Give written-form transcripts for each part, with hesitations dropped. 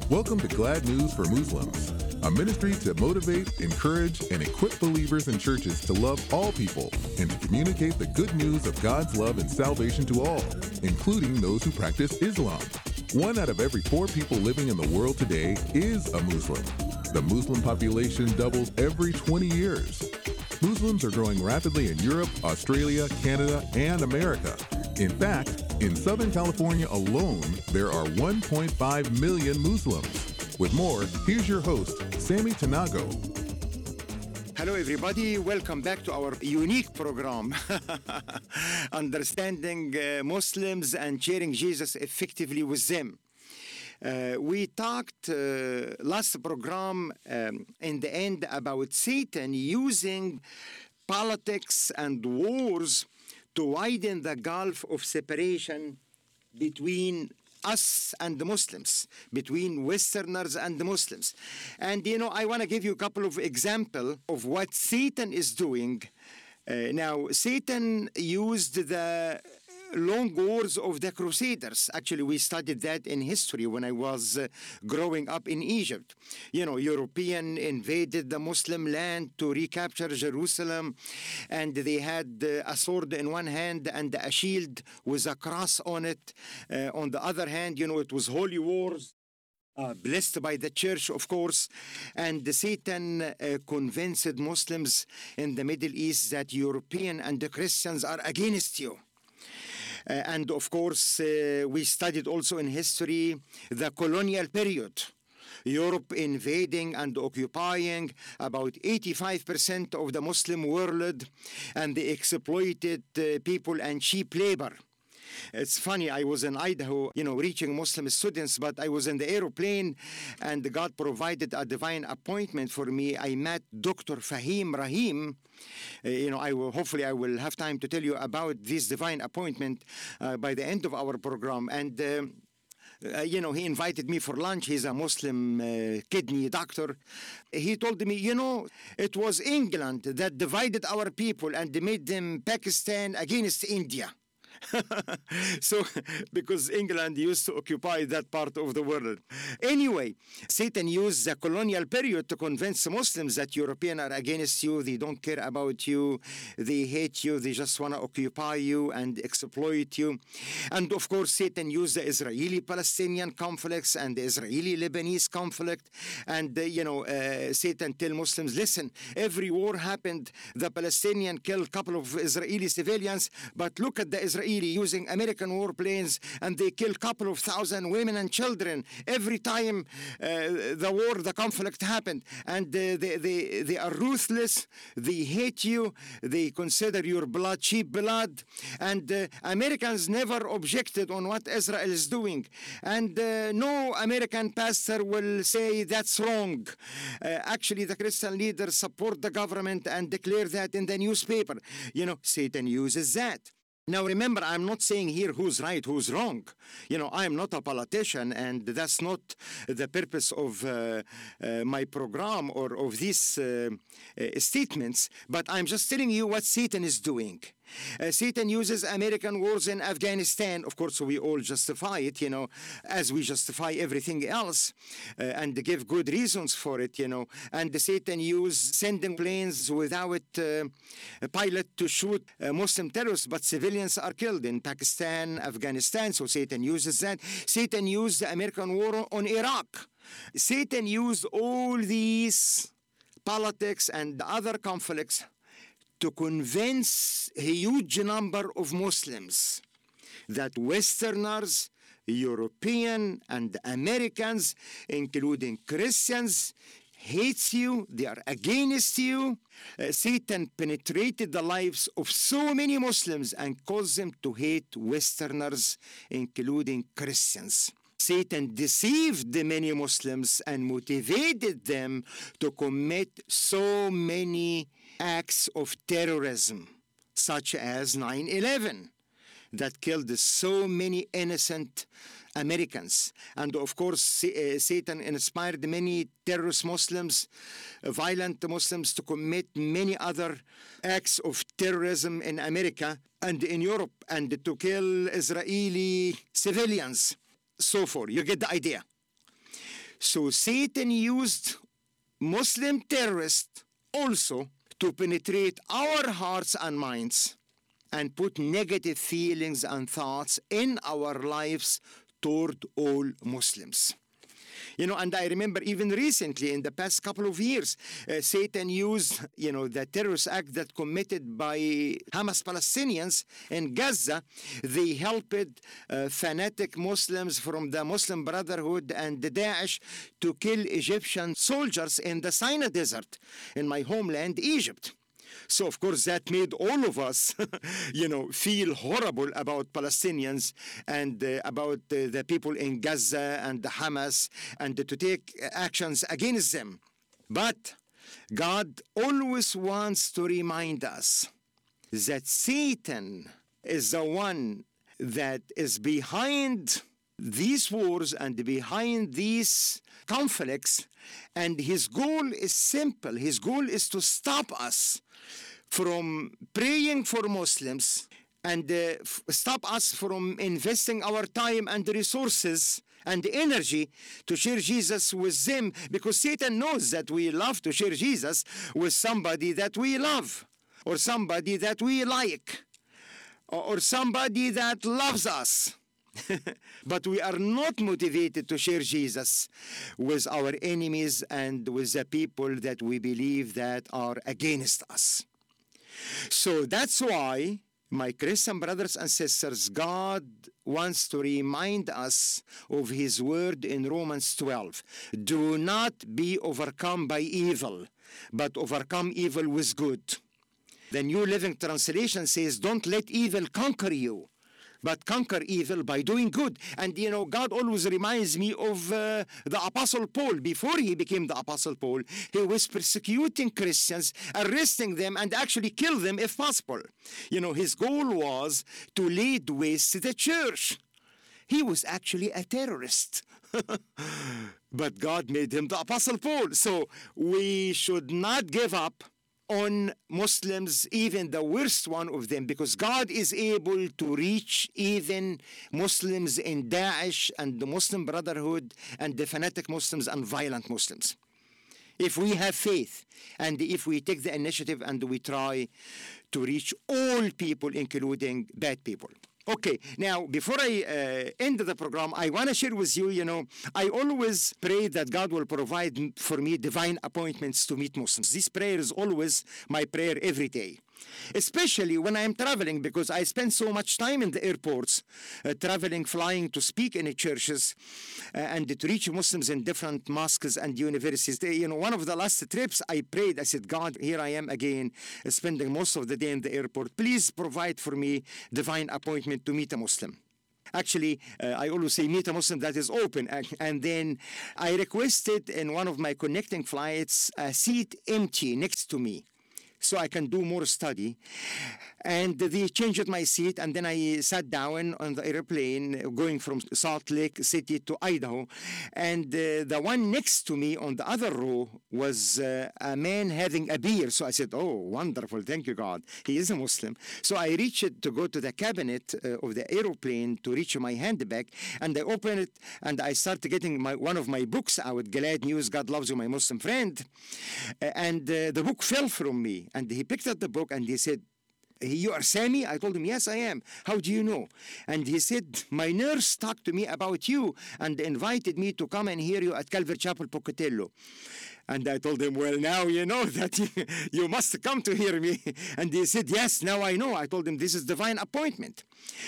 Welcome to Glad News for Muslims, a ministry to motivate, encourage, and equip believers and churches to love all people and to communicate the good news of God's love and salvation to all, including those who practice Islam. 1 out of every 4 people living in the world today is a Muslim. The Muslim population doubles every 20 years. Muslims are growing rapidly in Europe, Australia, Canada, and America. In fact, in Southern California alone, there are 1.5 million Muslims. With more, here's your host, Sammy Tanago. Hello, everybody. Welcome back to our unique program, Understanding Muslims and Sharing Jesus Effectively with Them. We talked last program in the end about Satan using politics and wars to widen the gulf of separation between us and the Muslims, between Westerners and the Muslims. And, I want to give you a couple of examples of what Satan is doing. Now, Satan used the long wars of the Crusaders. Actually, we studied that in history when I was growing up in Egypt. European invaded the Muslim land to recapture Jerusalem, and they had a sword in one hand and a shield with a cross on it. On the other hand, it was holy wars. Blessed by the church, of course, and Satan convinced Muslims in the Middle East that European and the Christians are against you. And of course, we studied also in history the colonial period. Europe invading and occupying about 85% of the Muslim world, and they exploited people and cheap labor. It's funny, I was in Idaho, reaching Muslim students, but I was in the airplane and God provided a divine appointment for me. I met Dr. Fahim Rahim. Hopefully I will have time to tell you about this divine appointment by the end of our program. And he invited me for lunch. He's a Muslim kidney doctor. He told me, it was England that divided our people and made them Pakistan against India. So, because England used to occupy that part of the world. Anyway, Satan used the colonial period to convince Muslims that Europeans are against you, they don't care about you, they hate you, they just want to occupy you and exploit you. And of course, Satan used the Israeli-Palestinian conflicts and the Israeli-Lebanese conflict. And, Satan tell Muslims, listen, every war happened, the Palestinian killed a couple of Israeli civilians, but look at the Israeli using American warplanes, and they kill a couple of thousand women and children every time the conflict happened. And they are ruthless, they hate you, they consider your blood cheap blood, and Americans never objected on what Israel is doing. And no American pastor will say that's wrong. Actually, the Christian leaders support the government and declare that in the newspaper. Satan uses that. Now, remember, I'm not saying here who's right, who's wrong. I'm not a politician, and that's not the purpose of my program or of these statements, but I'm just telling you what Satan is doing. Satan uses American wars in Afghanistan. Of course, we all justify it, as we justify everything else, and give good reasons for it, And Satan used sending planes without a pilot to shoot Muslim terrorists, but civilians are killed in Pakistan, Afghanistan, so Satan uses that. Satan used the American war on Iraq. Satan used all these politics and other conflicts to convince a huge number of Muslims that Westerners, European and Americans, including Christians, hates you, they are against you. Satan penetrated the lives of so many Muslims and caused them to hate Westerners, including Christians. Satan deceived the many Muslims and motivated them to commit so many acts of terrorism, such as 9/11, that killed so many innocent Americans. And of course, Satan inspired many terrorist Muslims, violent Muslims, to commit many other acts of terrorism in America and in Europe, and to kill Israeli civilians, so forth. You get the idea. So Satan used Muslim terrorists also to penetrate our hearts and minds and put negative feelings and thoughts in our lives toward all Muslims. And I remember even recently, in the past couple of years, Satan used, the terrorist act that committed by Hamas Palestinians in Gaza. They helped fanatic Muslims from the Muslim Brotherhood and the Daesh to kill Egyptian soldiers in the Sinai Desert, in my homeland, Egypt. So, of course, that made all of us, feel horrible about Palestinians and about the people in Gaza and the Hamas, and to take actions against them. But God always wants to remind us that Satan is the one that is behind these wars and behind these conflicts, and his goal is simple. His goal is to stop us from praying for Muslims and stop us from investing our time and resources and energy to share Jesus with them, because Satan knows that we love to share Jesus with somebody that we love, or somebody that we like, or somebody that loves us. But we are not motivated to share Jesus with our enemies and with the people that we believe that are against us. So that's why, my Christian brothers and sisters, God wants to remind us of his word in Romans 12. Do not be overcome by evil, but overcome evil with good. The New Living Translation says, don't let evil conquer you, but conquer evil by doing good. And, God always reminds me of the Apostle Paul. Before he became the Apostle Paul, he was persecuting Christians, arresting them, and actually kill them if possible. His goal was to lay waste to the church. He was actually a terrorist. But God made him the Apostle Paul. So we should not give up on Muslims, even the worst one of them, because God is able to reach even Muslims in Daesh and the Muslim Brotherhood and the fanatic Muslims and violent Muslims. If we have faith and if we take the initiative and we try to reach all people, including bad people. Okay, now, before I end the program, I want to share with you, I always pray that God will provide for me divine appointments to meet Muslims. This prayer is always my prayer every day, especially when I am traveling, because I spend so much time in the airports, traveling, flying to speak in the churches and to reach Muslims in different mosques and universities. One of the last trips I prayed, I said, God, here I am again, spending most of the day in the airport. Please provide for me divine appointment to meet a Muslim. Actually, I always say meet a Muslim that is open. And then I requested in one of my connecting flights a seat empty next to me, so I can do more study. And they changed my seat, and then I sat down on the airplane going from Salt Lake City to Idaho. And the one next to me on the other row was a man having a beer. So I said, oh, wonderful, thank you, God. He is a Muslim. So I reached to go to the cabinet of the airplane to reach my handbag, and I opened it, and I started getting one of my books out, Glad News, God Loves You, My Muslim Friend. And the book fell from me, and he picked up the book, and he said, you are Sami? I told him, yes, I am. How do you know? And he said, my nurse talked to me about you and invited me to come and hear you at Calvary Chapel, Pocatello. And I told him, well, now you know that you must come to hear me. And he said, yes, now I know. I told him, this is divine appointment,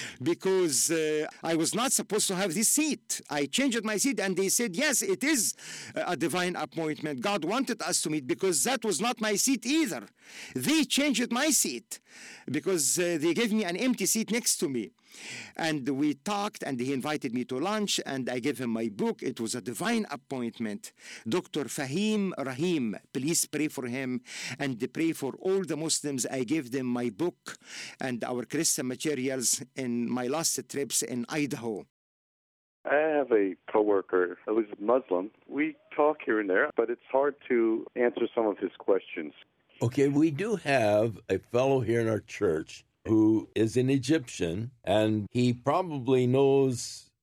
because I was not supposed to have this seat. I changed my seat, and they said, yes, it is a divine appointment. God wanted us to meet, because that was not my seat either. They changed my seat because they gave me an empty seat next to me. And we talked, and he invited me to lunch, and I gave him my book. It was a divine appointment. Dr. Fahim Rahim, please pray for him and pray for all the Muslims. I gave them my book and our Christian materials in my last trips in Idaho. I have a coworker who is Muslim. We talk here and there, but it's hard to answer some of his questions. Okay, we do have a fellow here in our church who is an Egyptian, and he probably knows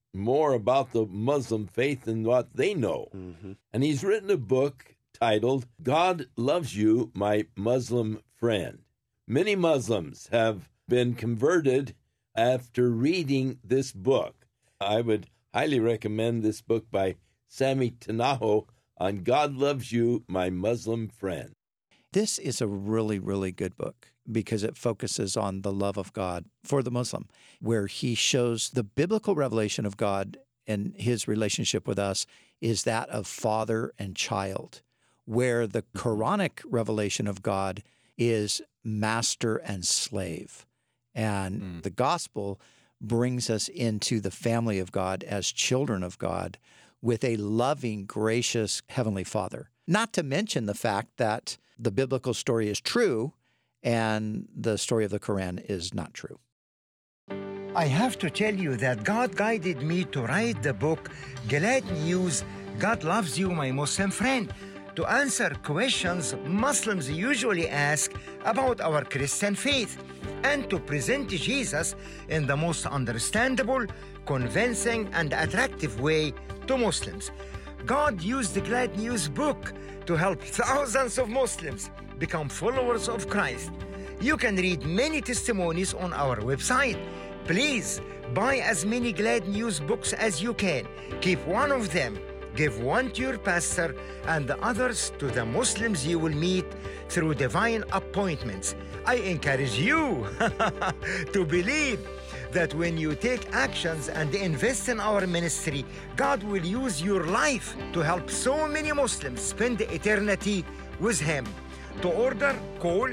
more about the Muslim faith than what they know. And he's written a book titled, God Loves You, My Muslim Friend. Many Muslims have been converted after reading this book. I would highly recommend this book by Sammy Tanaho on God Loves You, My Muslim Friend. This is a really, really good book because it focuses on the love of God for the Muslim, where he shows the biblical revelation of God and his relationship with us is that of father and child, where the Quranic revelation of God is master and slave. And the gospel brings us into the family of God as children of God with a loving, gracious Heavenly Father. Not to mention the fact that the biblical story is true and the story of the Quran is not true. I have to tell you that God guided me to write the book, Glad News, God Loves You, My Muslim Friend, to answer questions Muslims usually ask about our Christian faith and to present Jesus in the most understandable, convincing, and attractive way to Muslims. God used the Glad News book to help thousands of Muslims become followers of Christ. You can read many testimonies on our website. Please buy as many Glad News books as you can. Keep one of them. Give one to your pastor and the others to the Muslims you will meet through divine appointments. I encourage you to believe that when you take actions and invest in our ministry, God will use your life to help so many Muslims spend eternity with Him. To order, call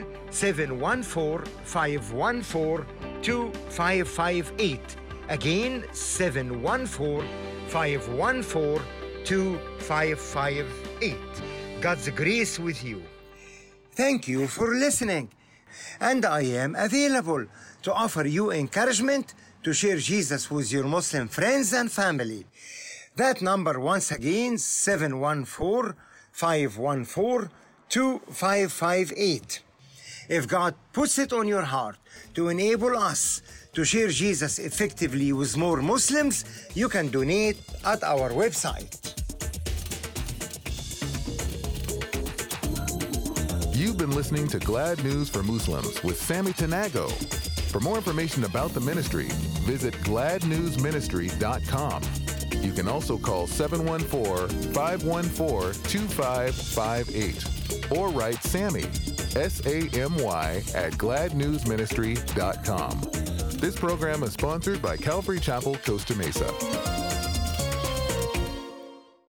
714-514-2558. Again, 714-514-2558. God's grace with you. Thank you for listening. And I am available to offer you encouragement to share Jesus with your Muslim friends and family. That number, once again, 714-514-2558. If God puts it on your heart to enable us to share Jesus effectively with more Muslims, you can donate at our website. You've been listening to Glad News for Muslims with Sammy Tanago. For more information about the ministry, visit gladnewsministry.com. You can also call 714-514-2558 or write Sammy, S-A-M-Y, at gladnewsministry.com. This program is sponsored by Calvary Chapel, Costa Mesa.